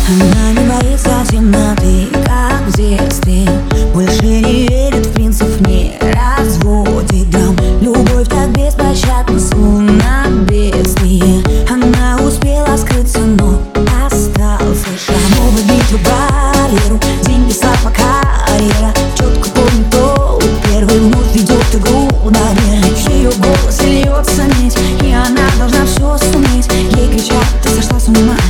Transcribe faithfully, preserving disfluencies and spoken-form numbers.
Она не боится темноты, как в детстве. Больше не верит в принцип, не разводит грамм. Любовь так беспощадна, словно бедствие. Она успела скрыться, но остался шрам. Убить барьеру, деньги, слава, карьера. Четко помню, кто первый вновь ведет игру, наверное. Ее голос льется медь, и она должна все суметь. Ей кричат: ты сошла с ума.